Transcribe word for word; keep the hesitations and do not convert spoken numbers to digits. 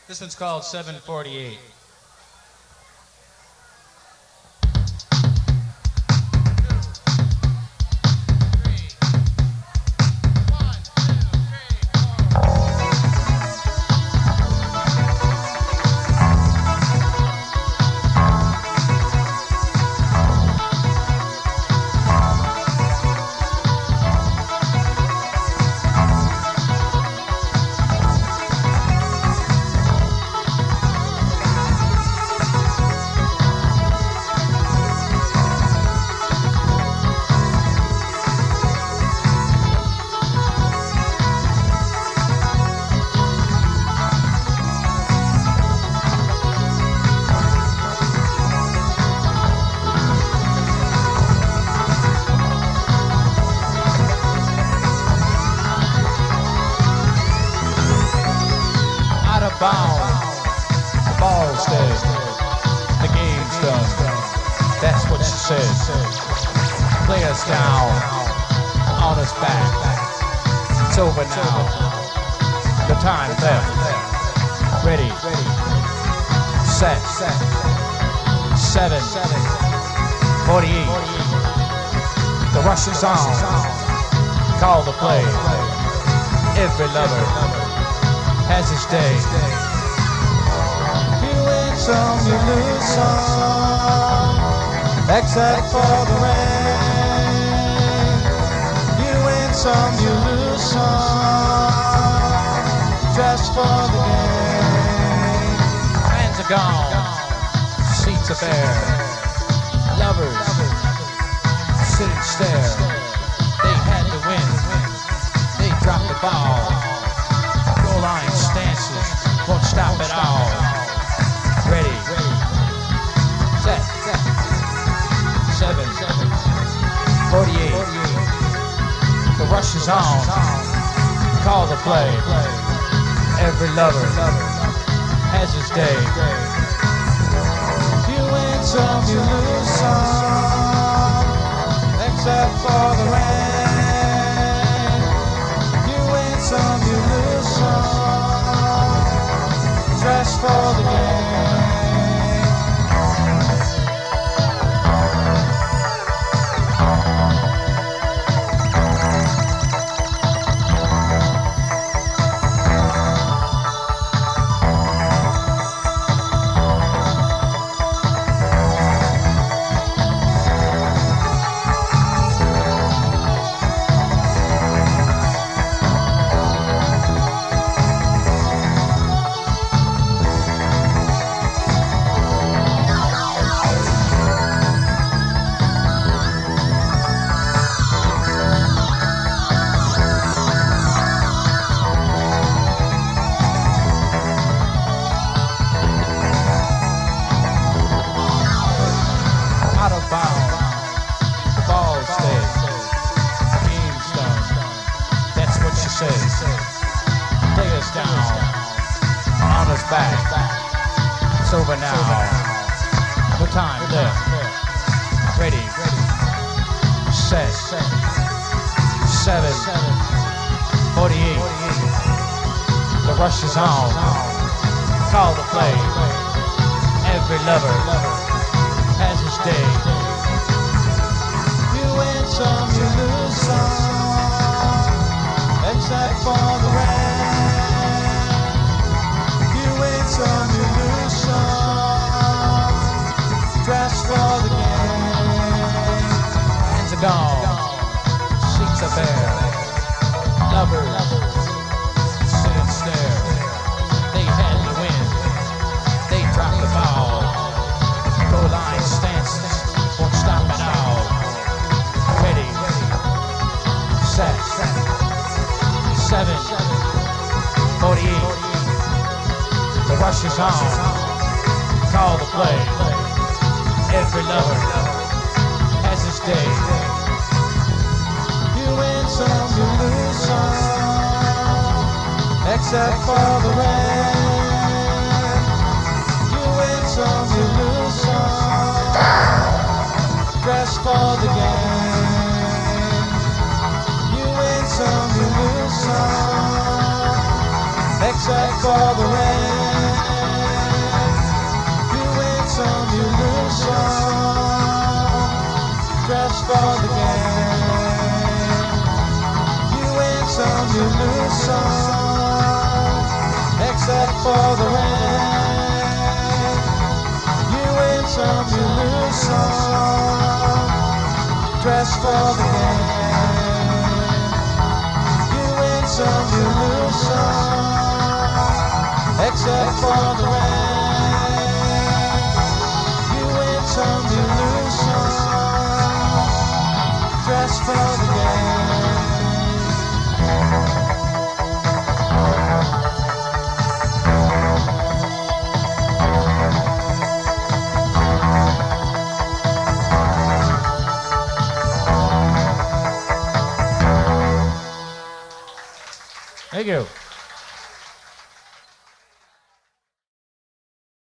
This one's called seven forty-eight. The ball's dead, the game's done, that's what she said. Play us down, on us back, it's over now, the time's left. Ready, set, seven, forty-eight, the rush is on, call the play, every lover has his day. You win some, you lose some, except for the rain. You win some, you lose some, just for the game. Hands are gone, seats are bare, lovers sit and stare. They had to win, they dropped the ball. Line stances won't stop at all. Ready, set, seven, forty-eight. The rush is on. Call the play. Every lover has his day. You win some, you lose some, except for the rain. You win some, you lose some. Dress for the game. Play us down, on us back, it's over now, no time left. Ready, set, seven, forty-eight, the rush is on, call the play, every lover has his day. You win some, you lose some, except for the rain. You win some, you lose some, dress for the game. Hands are gone, seats are bare, lovers sit and stare. They had to win, they dropped the ball. Goal line stances won't stop at all. Ready, set, seven, forty-eight. The rush is on. Call the play. Every lover has his day. You win some, you lose some, except for the rain. You win some, you lose some, dress for the game. You win some, you lose some, except for the rain. for the rain. You win some, you lose some. Dress for the game. You win some, you lose some. Except for the rain. You win some, you lose some. Dress for the game. Thank you.